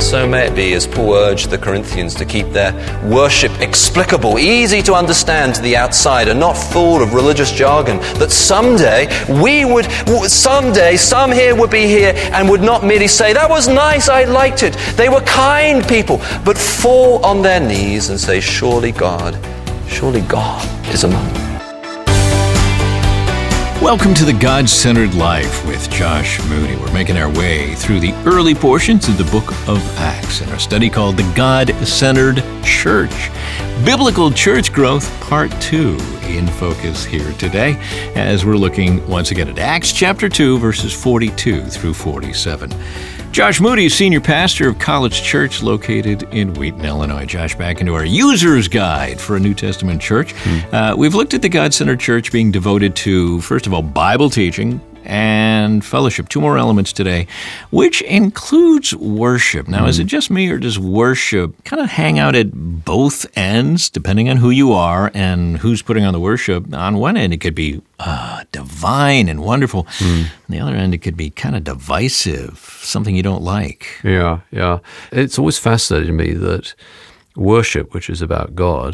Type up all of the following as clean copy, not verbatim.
And so may it be, as Paul urged the Corinthians to keep their worship explicable, easy to understand to the outsider, not full of religious jargon, that someday some here would be here and would not merely say, "That was nice, I liked it." They were kind people, but fall on their knees and say, surely God is among them. Welcome to the God-Centered Life with Josh Moody. We're making our way through the early portions of the book of Acts in our study called The God-Centered Church. Biblical Church Growth, Part 2, in focus here today, as we're looking once again at Acts chapter 2, verses 42 through 47. Josh Moody is senior pastor of College Church located in Wheaton, Illinois. Josh, back into our user's guide for a New Testament church. We've looked at the God-Centered Church being devoted to, first of all, Bible teaching and fellowship. Two more elements today, which includes worship. Now, is it just me, or does worship kind of hang out at both ends, depending on who you are and who's putting on the worship? On one end, it could be divine and wonderful. On the other end, it could be kind of divisive, something you don't like. Yeah. It's always fascinated me that worship, which is about God,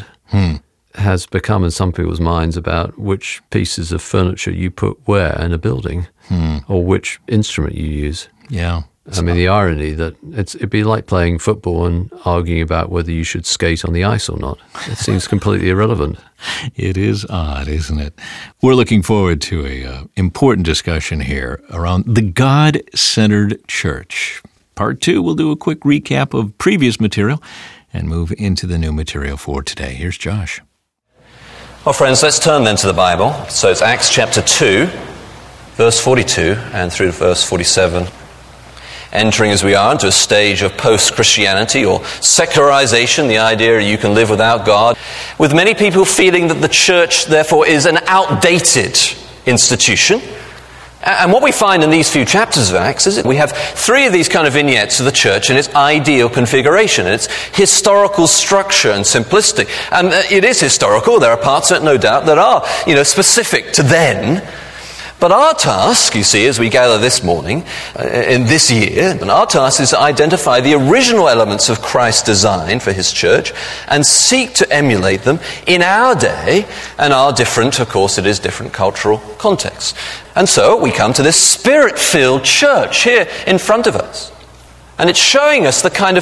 has become in some people's minds about which pieces of furniture you put where in a building, or which instrument you use. Yeah. I mean, the irony that it'd be like playing football and arguing about whether you should skate on the ice or not. It seems completely irrelevant. It is odd, isn't it? We're looking forward to an important discussion here around the God-Centered Church. Part 2, we'll do a quick recap of previous material and move into the new material for today. Here's Josh. Well, friends, let's turn then to the Bible. So it's Acts chapter 2, verse 42 and through to verse 47. Entering as we are into a stage of post-Christianity or secularization, the idea you can live without God, with many people feeling that the church, therefore, is an outdated institution. And what we find in these few chapters of Acts is that we have three of these kind of vignettes of the church in its ideal configuration, and its historical structure and simplicity. And it is historical. There are parts of it, no doubt, that are, specific to then. But our task, you see, as we gather this morning, in this year, and our task is to identify the original elements of Christ's design for his church and seek to emulate them in our day and our different, of course it is different cultural contexts. And so we come to this Spirit-filled church here in front of us. And it's showing us the kind of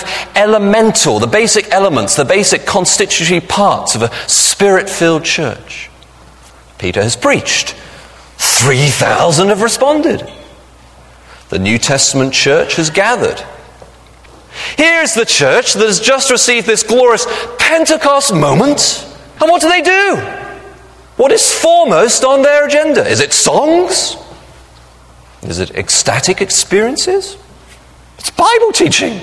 the basic elements, the basic constitutory parts of a Spirit-filled church. Peter has preached. 3,000 have responded. The New Testament church has gathered. Here's the church that has just received this glorious Pentecost moment. And what do? What is foremost on their agenda? Is it songs? Is it ecstatic experiences? It's Bible teaching.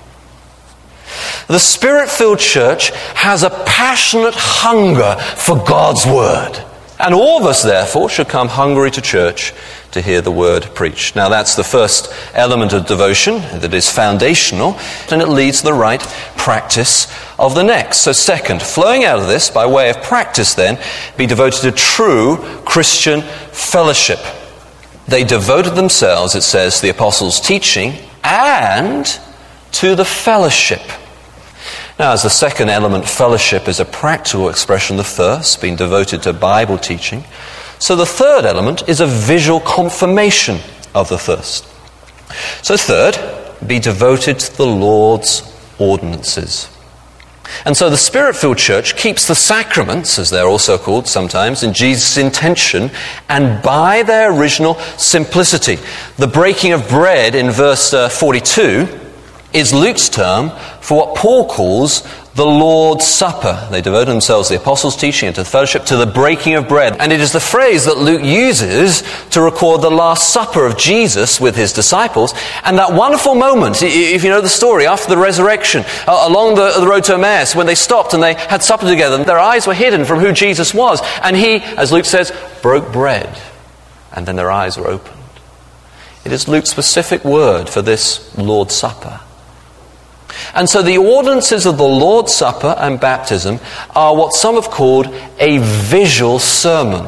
The Spirit-filled church has a passionate hunger for God's Word. And all of us, therefore, should come hungry to church to hear the word preached. Now, that's the first element of devotion that is foundational, and it leads to the right practice of the next. So second, flowing out of this, by way of practice then, be devoted to true Christian fellowship. They devoted themselves, it says, to the apostles' teaching and to the fellowship. Now, as the second element, fellowship is a practical expression of the first, being devoted to Bible teaching. So the third element is a visual confirmation of the first. So third, be devoted to the Lord's ordinances. And so the Spirit-filled church keeps the sacraments, as they're also called sometimes, in Jesus' intention and by their original simplicity. The breaking of bread in verse 42 is Luke's term for what Paul calls the Lord's Supper. They devoted themselves to the apostles' teaching and to the fellowship, to the breaking of bread. And it is the phrase that Luke uses to record the Last Supper of Jesus with his disciples. And that wonderful moment, if you know the story, after the resurrection, along the road to Emmaus, when they stopped and they had supper together, their eyes were hidden from who Jesus was. And he, as Luke says, broke bread. And then their eyes were opened. It is Luke's specific word for this Lord's Supper. And so the ordinances of the Lord's Supper and baptism are what some have called a visual sermon.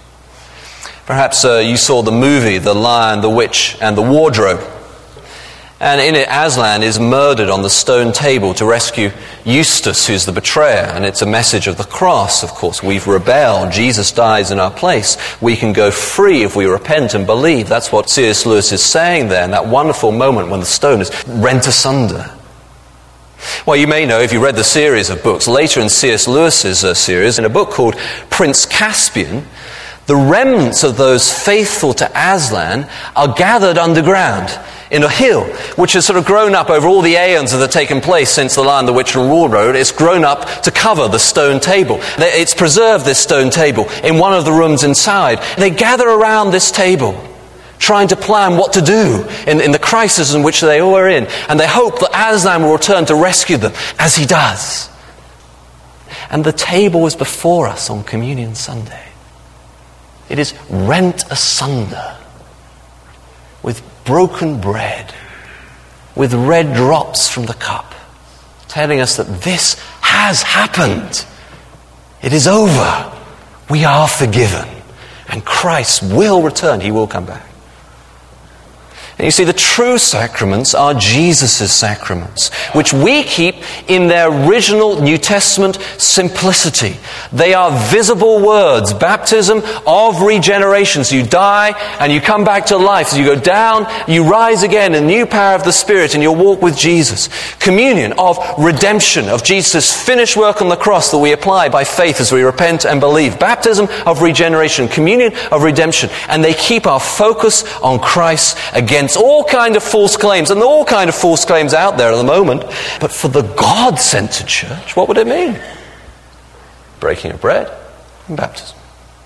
Perhaps you saw the movie The Lion, the Witch and the Wardrobe. And in it, Aslan is murdered on the stone table to rescue Eustace, who's the betrayer. And it's a message of the cross, of course. We've rebelled. Jesus dies in our place. We can go free if we repent and believe. That's what C.S. Lewis is saying there in that wonderful moment when the stone is rent asunder. Well, you may know, if you read the series of books, later in C.S. Lewis's series, in a book called Prince Caspian, the remnants of those faithful to Aslan are gathered underground in a hill, which has sort of grown up over all the aeons that have taken place since the Lion, the Witch and Wardrobe. It's grown up to cover the stone table. It's preserved, this stone table, in one of the rooms inside. They gather around this table, trying to plan what to do in the crisis in which they all are in. And they hope that Aslan will return to rescue them, as he does. And the table is before us on Communion Sunday. It is rent asunder with broken bread, with red drops from the cup, telling us that this has happened. It is over. We are forgiven. And Christ will return. He will come back. And you see, the true sacraments are Jesus' sacraments, which we keep in their original New Testament simplicity. They are visible words, baptism of regeneration. So you die and you come back to life. So you go down, you rise again in the new power of the Spirit and you'll walk with Jesus. Communion of redemption, of Jesus' finished work on the cross that we apply by faith as we repent and believe. Baptism of regeneration, communion of redemption. And they keep our focus on Christ against all kind of false claims, and all kind of false claims out there at the moment. But for the God-centered church, what would it mean? Breaking of bread and baptism.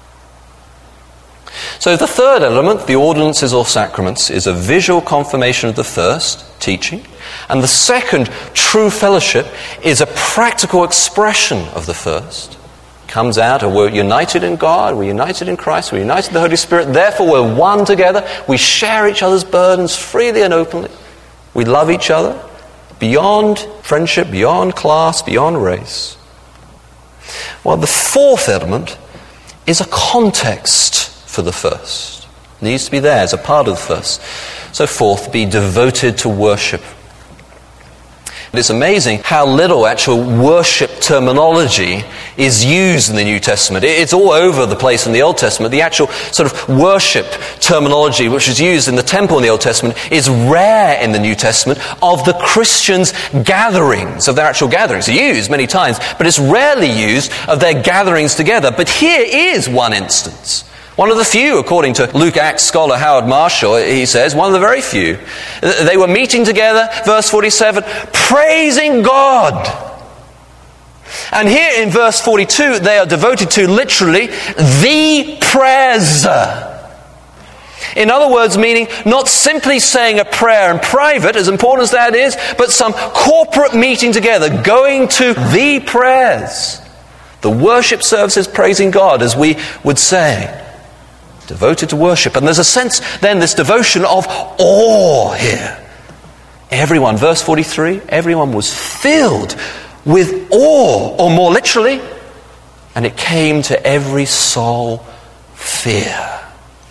So the third element, the ordinances or sacraments, is a visual confirmation of the first, teaching. And the second, true fellowship, is a practical expression of the first. Comes out of we're united in God, we're united in Christ, we're united in the Holy Spirit, therefore we're one together, we share each other's burdens freely and openly, we love each other beyond friendship, beyond class, beyond race. Well, the fourth element is a context for the first. It needs to be there as a part of the first. So fourth, be devoted to worship. It's amazing how little actual worship terminology is used in the New Testament. It's all over the place in the Old Testament. The actual sort of worship terminology which is used in the temple in the Old Testament is rare in the New Testament of the Christians' gatherings, of their actual gatherings. It's used many times, but it's rarely used of their gatherings together. But here is one instance. One of the few, according to Luke Acts scholar Howard Marshall, he says, one of the very few. They were meeting together, verse 47, praising God. And here in verse 42, they are devoted to literally the prayers. In other words, meaning not simply saying a prayer in private, as important as that is, but some corporate meeting together, going to the prayers. The worship services praising God, as we would say. Devoted to worship. And there's a sense then, this devotion of awe here. Everyone, verse 43, everyone was filled with awe, or more literally, and it came to every soul fear.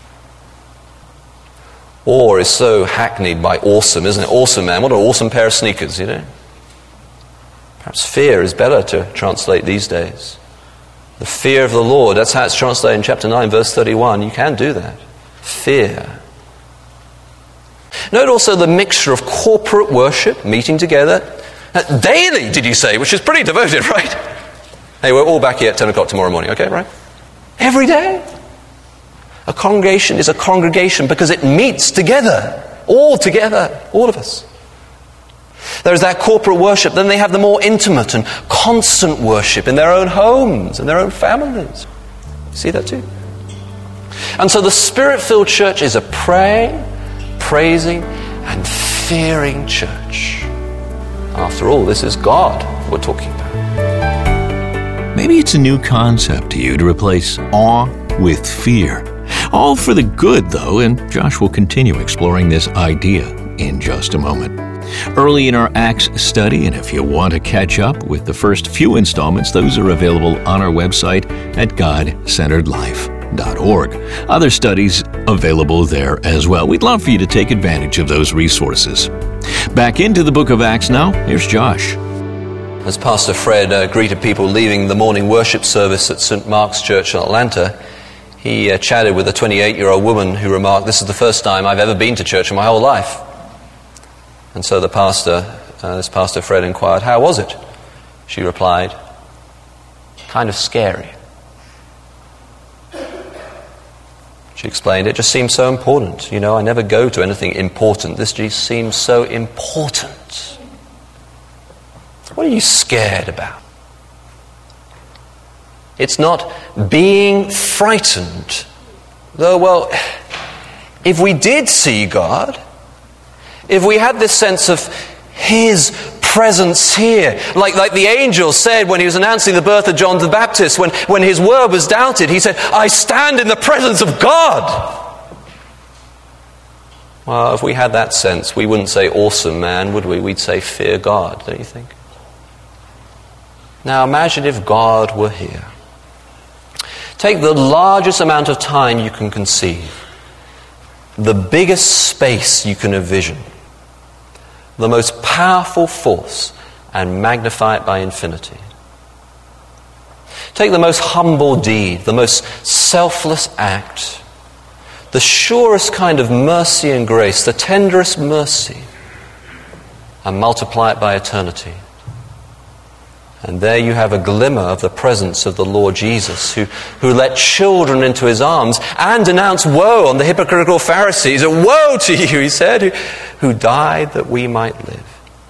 Awe is so hackneyed by awesome, isn't it? Awesome, man. What an awesome pair of sneakers, you know. Perhaps fear is better to translate these days. The fear of the Lord, that's how it's translated in chapter 9, verse 31. You can do that. Fear. Note also the mixture of corporate worship, meeting together. Daily, did you say? Which is pretty devoted, right? Hey, we're all back here at 10 o'clock tomorrow morning, okay, right? Every day. A congregation is a congregation because it meets together. All together. All of us. There's that corporate worship. Then they have the more intimate and constant worship in their own homes and their own families. See that too? And so the Spirit-filled church is a praying, praising, and fearing church. After all, this is God we're talking about. Maybe it's a new concept to you to replace awe with fear. All for the good, though, and Josh will continue exploring this idea in just a moment. Early in our Acts study, and if you want to catch up with the first few installments, those are available on our website at God-Centered Life. Other studies available there as well. We'd love for you to take advantage of those resources. Back into the book of Acts now. Here's Josh. As Pastor Fred greeted people leaving the morning worship service at St. Mark's Church in Atlanta, he chatted with a 28-year-old woman who remarked, "This is the first time I've ever been to church in my whole life." And so the Pastor Fred inquired, "How was it?" She replied, "Kind of scary." She explained, "It just seems so important. You know, I never go to anything important. This just seems so important." What are you scared about? It's not being frightened. Though, well, if we did see God, if we had this sense of His presence here, like the angel said when he was announcing the birth of John the Baptist, when his word was doubted, he said, "I stand in the presence of God." Well, if we had that sense, we wouldn't say awesome man, would we? We'd say fear God, don't you think? Now imagine if God were here. Take the largest amount of time you can conceive, the biggest space you can envision, the most powerful force, and magnify it by infinity. Take the most humble deed, the most selfless act, the surest kind of mercy and grace, the tenderest mercy, and multiply it by eternity. And there you have a glimmer of the presence of the Lord Jesus, who let children into his arms and denounced woe on the hypocritical Pharisees. "Woe to you," he said, who died that we might live.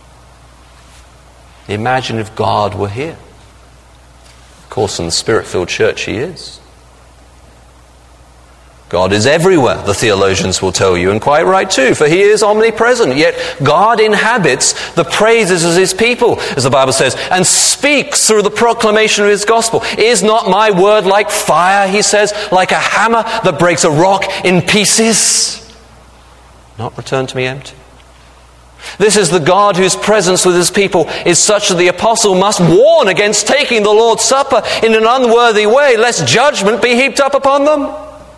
Imagine if God were here. Of course, in the Spirit-filled church he is. God is everywhere, the theologians will tell you, and quite right too, for he is omnipresent. Yet God inhabits the praises of his people, as the Bible says, and speaks through the proclamation of his gospel. "Is not my word like fire," he says, "like a hammer that breaks a rock in pieces? Not return to me empty." This is the God whose presence with his people is such that the apostle must warn against taking the Lord's Supper in an unworthy way, lest judgment be heaped up upon them.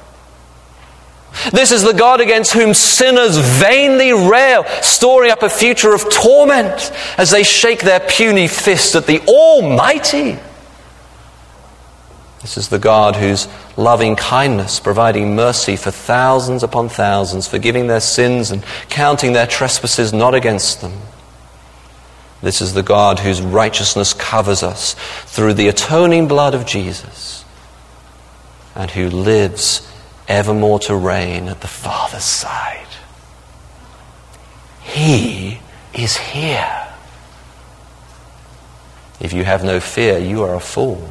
This is the God against whom sinners vainly rail, storing up a future of torment as they shake their puny fist at the Almighty. This is the God whose loving kindness, providing mercy for thousands upon thousands, forgiving their sins and counting their trespasses not against them. This is the God whose righteousness covers us through the atoning blood of Jesus, and who lives evermore to reign at the Father's side. He is here. If you have no fear, you are a fool.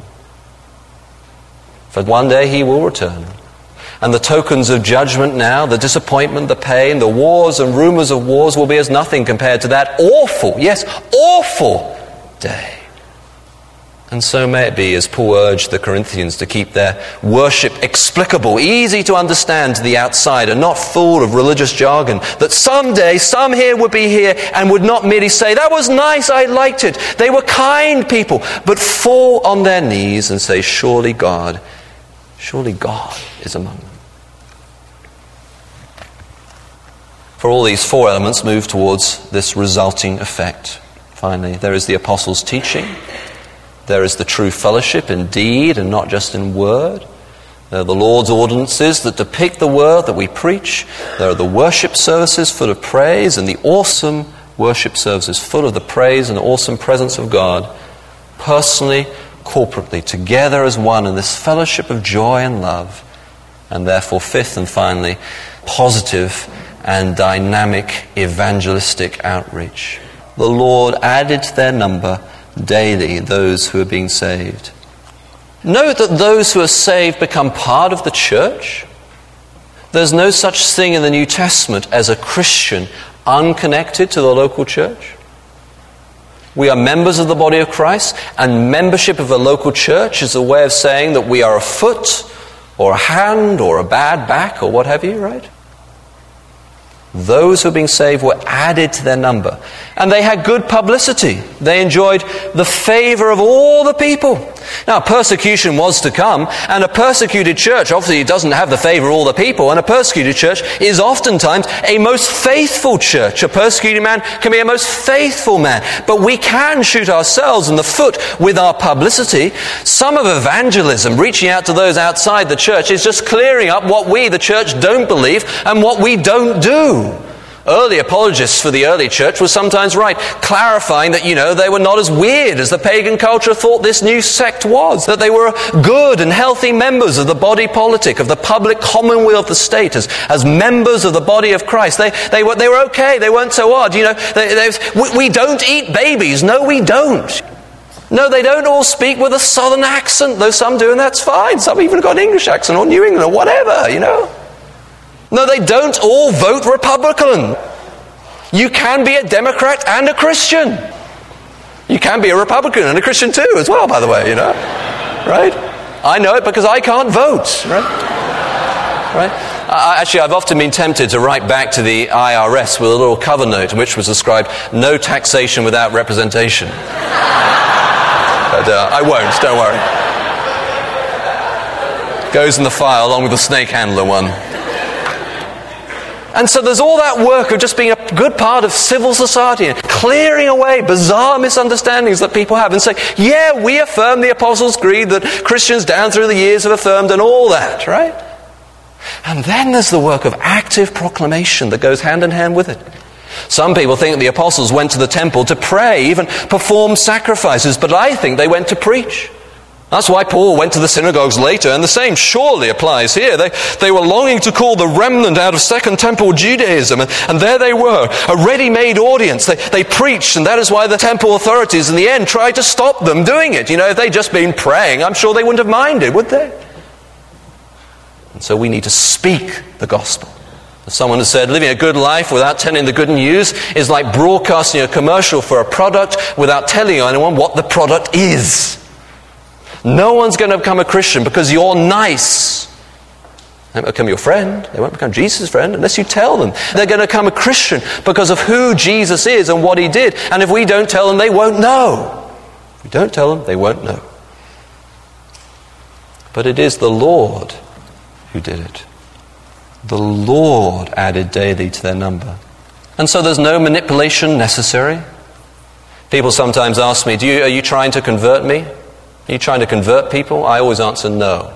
For one day he will return, and the tokens of judgment now, the disappointment, the pain, the wars and rumors of wars will be as nothing compared to that awful, yes, awful day. And so may it be, as Paul urged the Corinthians to keep their worship explicable, easy to understand to the outsider, not full of religious jargon, that someday some here would be here and would not merely say, "That was nice, I liked it. They were kind people," but fall on their knees and say, surely God is among them. For all these four elements move towards this resulting effect. Finally, there is the apostles' teaching. There is the true fellowship in deed and not just in word. There are the Lord's ordinances that depict the word that we preach. There are the worship services full of praise, and the awesome worship services full of the praise and awesome presence of God, personally, corporately, together as one in this fellowship of joy and love. And therefore, fifth and finally, positive and dynamic evangelistic outreach. The Lord added to their number daily those who are being saved. Note that those who are saved become part of the church. There's no such thing in the New Testament as a Christian unconnected to the local church. We are members of the body of Christ, and membership of a local church is a way of saying that we are a foot or a hand or a bad back or what have you, right? Those who were being saved were added to their number. And they had good publicity. They enjoyed the favor of all the people. Now, persecution was to come, and a persecuted church, obviously, doesn't have the favor of all the people, and a persecuted church is oftentimes a most faithful church. A persecuted man can be a most faithful man. But we can shoot ourselves in the foot with our publicity. Some of evangelism, reaching out to those outside the church, is just clearing up what we, the church, don't believe and what we don't do. Early apologists for the early church were sometimes right, clarifying that, they were not as weird as the pagan culture thought this new sect was, that they were good and healthy members of the body politic, of the public commonweal of the state, as members of the body of Christ. They were okay, they weren't so odd. We don't eat babies. No, we don't. No, they don't all speak with a southern accent, though some do, and that's fine. Some even got an English accent or New England or whatever, No, they don't all vote Republican. You can be a Democrat and a Christian. You can be a Republican and a Christian too, as well, by the way, Right? I know it because I can't vote, right? I've often been tempted to write back to the IRS with a little cover note in which was described, no taxation without representation. But I won't, don't worry. Goes in the file along with the snake handler one. And so there's all that work of just being a good part of civil society and clearing away bizarre misunderstandings that people have and say, yeah, we affirm the Apostles' Creed that Christians down through the years have affirmed and all that, right? And then there's the work of active proclamation that goes hand in hand with it. Some people think the apostles went to the temple to pray, even perform sacrifices, but I think they went to preach. That's why Paul went to the synagogues later, and the same surely applies here. They were longing to call the remnant out of Second Temple Judaism, and there they were, a ready-made audience. They preached, and that is why the temple authorities in the end tried to stop them doing it. If they'd just been praying, I'm sure they wouldn't have minded, would they? And so we need to speak the gospel. As someone has said, living a good life without telling the good news is like broadcasting a commercial for a product without telling anyone what the product is. No one's going to become a Christian because you're nice. They won't become your friend. They won't become Jesus' friend unless you tell them. They're going to become a Christian because of who Jesus is and what he did. And if we don't tell them, they won't know. If we don't tell them, they won't know. But it is the Lord who did it. The Lord added daily to their number. And so there's no manipulation necessary. People sometimes ask me, are you trying to convert me? Are you trying to convert people? I always answer no.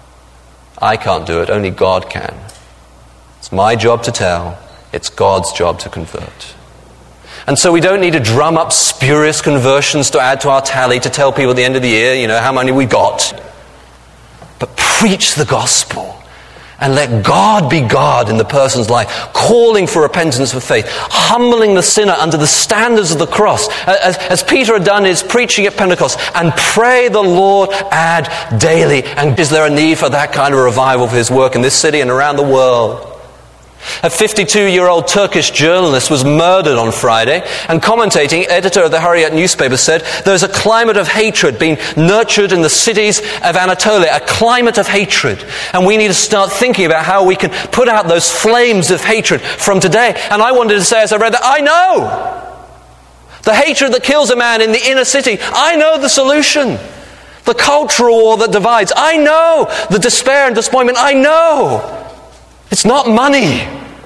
I can't do it. Only God can. It's my job to tell. It's God's job to convert. And so we don't need to drum up spurious conversions to add to our tally to tell people at the end of the year, how many we got. But preach the gospel. And let God be God in the person's life, calling for repentance for faith, humbling the sinner under the standards of the cross, as Peter had done in his preaching at Pentecost, and pray the Lord add daily. And is there a need for that kind of revival for his work in this city and around the world? A 52-year-old Turkish journalist was murdered on Friday, and commentating, editor of the Hurriyet newspaper said, there's a climate of hatred being nurtured in the cities of Anatolia, a climate of hatred. And we need to start thinking about how we can put out those flames of hatred from today. And I wanted to say as I read that, I know! The hatred that kills a man in the inner city, I know the solution. The cultural war that divides, I know. The despair and disappointment, I know. It's not money.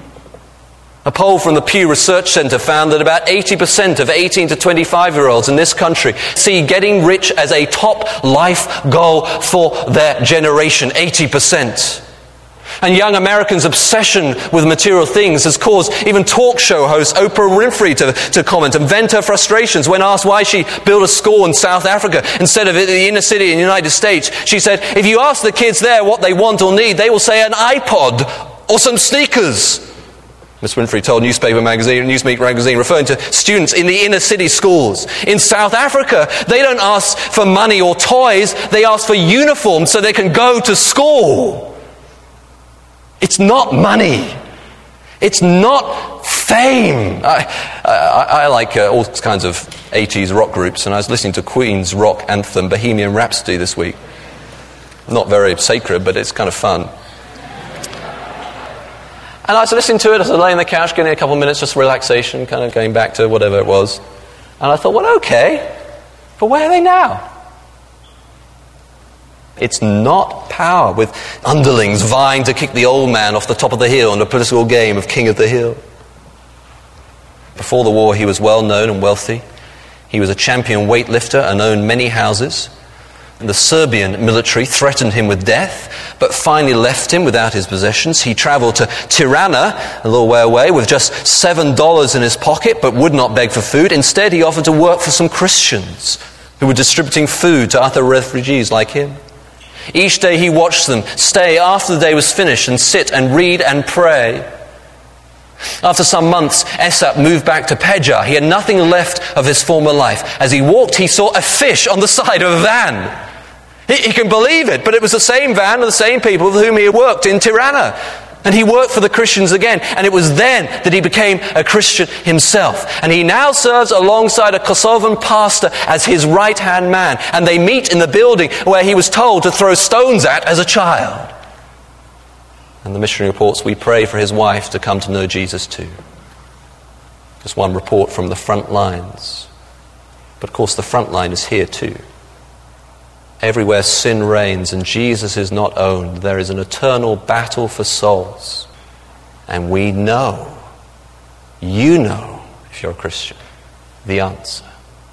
A poll from the Pew Research Center found that about 80% of 18 to 25-year-olds in this country see getting rich as a top life goal for their generation. 80%. And young Americans' obsession with material things has caused even talk show host Oprah Winfrey to comment and vent her frustrations when asked why she built a school in South Africa instead of in the inner city in the United States. She said, if you ask the kids there what they want or need, they will say an iPod or some sneakers. Ms. Winfrey told Newsweek magazine, referring to students in the inner city schools. In South Africa, they don't ask for money or toys, they ask for uniforms so they can go to school. It's not money. It's not fame. I like all kinds of 80s rock groups, and I was listening to Queen's rock anthem, Bohemian Rhapsody, this week. Not very sacred, but it's kind of fun. And I was listening to it as I lay on the couch, getting a couple of minutes just relaxation, kind of going back to whatever it was. And I thought, well, okay, but where are they now? It's not power with underlings vying to kick the old man off the top of the hill in a political game of king of the hill. Before the war, he was well known and wealthy. He was a champion weightlifter and owned many houses. And the Serbian military threatened him with death, but finally left him without his possessions. He traveled to Tirana, a little way away, with just $7 in his pocket, but would not beg for food. Instead, he offered to work for some Christians who were distributing food to other refugees like him. Each day he watched them stay after the day was finished and sit and read and pray. After some months, Esap moved back to Peja. He had nothing left of his former life. As he walked, he saw a fish on the side of a van. He can believe it, but it was the same van and the same people with whom he had worked in Tirana. And he worked for the Christians again, and it was then that he became a Christian himself. And he now serves alongside a Kosovan pastor as his right-hand man. And they meet in the building where he was told to throw stones at as a child. And the missionary reports, we pray for his wife to come to know Jesus too. Just one report from the front lines. But of course the front line is here too. Everywhere sin reigns and Jesus is not owned, there is an eternal battle for souls. And we know, you know, if you're a Christian, the answer.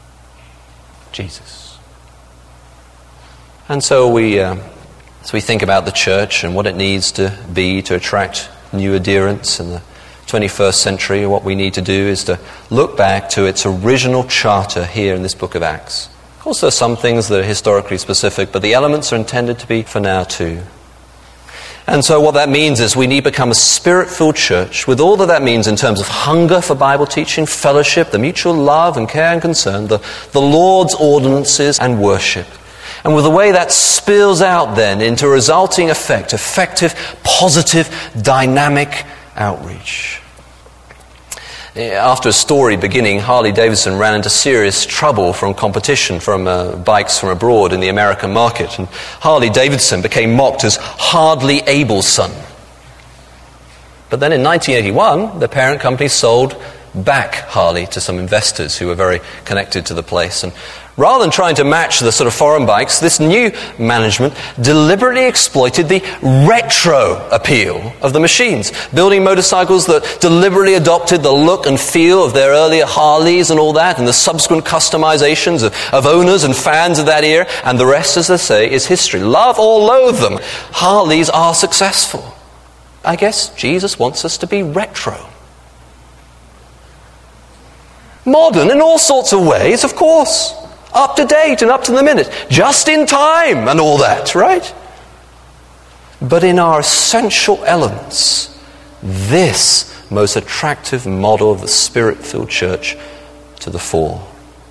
Jesus. And so we think about the church and what it needs to be to attract new adherents in the 21st century. What we need to do is to look back to its original charter here in this book of Acts. Of course, there are some things that are historically specific, but the elements are intended to be for now too. And so what that means is we need to become a spirit-filled church with all that means in terms of hunger for Bible teaching, fellowship, the mutual love and care and concern, the Lord's ordinances and worship. And with the way that spills out then into a resulting effect, effective, positive, dynamic outreach. After a story beginning, Harley-Davidson ran into serious trouble from competition from bikes from abroad in the American market. And Harley-Davidson became mocked as hardly able son. But then in 1981, the parent company sold back Harley to some investors who were very connected to the place. And rather than trying to match the sort of foreign bikes, this new management deliberately exploited the retro appeal of the machines, building motorcycles that deliberately adopted the look and feel of their earlier Harleys and all that, and the subsequent customizations of owners and fans of that era. And the rest, as they say, is history. Love or loathe them, Harleys are successful. I guess Jesus wants us to be retro. Modern in all sorts of ways, of course. Up to date and up to the minute. Just in time and all that, right? But in our essential elements, this most attractive model of the Spirit-filled church to the fore.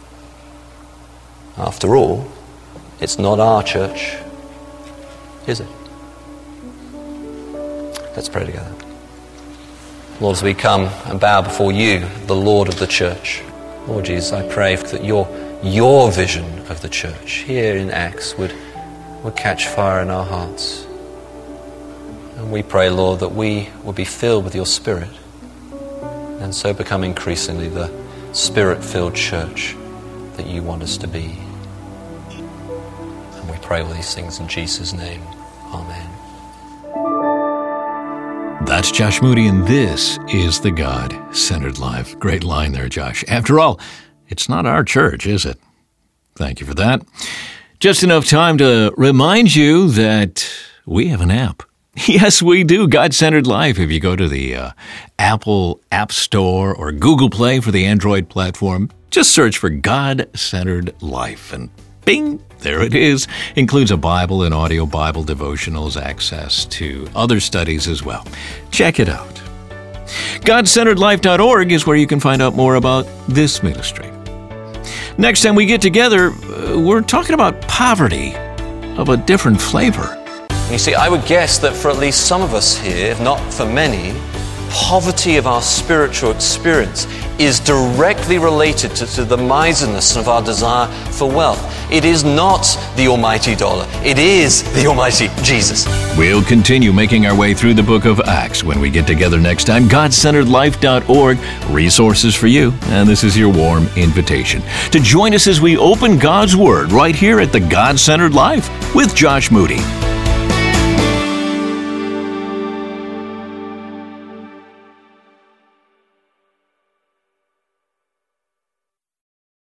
After all, it's not our church, is it? Let's pray together. Lord, as we come and bow before you, the Lord of the church, Lord Jesus, I pray that your vision of the church here in Acts would catch fire in our hearts. And we pray, Lord, that we will be filled with your Spirit and so become increasingly the Spirit-filled church that you want us to be. And we pray all these things in Jesus' name. Amen. That's Josh Moody, and this is The God-Centered Life. Great line there, Josh. After all, it's not our church, is it? Thank you for that. Just enough time to remind you that we have an app. Yes, we do. God-Centered Life. If you go to the Apple App Store or Google Play for the Android platform, just search for God-Centered Life, and bing, there it is. Includes a Bible and audio Bible devotionals, access to other studies as well. Check it out. GodCenteredLife.org is where you can find out more about this ministry. Next time we get together, we're talking about poverty of a different flavor. You see, I would guess that for at least some of us here, if not for many, poverty of our spiritual experience is directly related to the miserliness of our desire for wealth. It is not the almighty dollar. It is the almighty Jesus. We'll continue making our way through the book of Acts when we get together next time. GodCenteredLife.org, resources for you. And this is your warm invitation to join us as we open God's Word right here at the God-Centered Life with Josh Moody.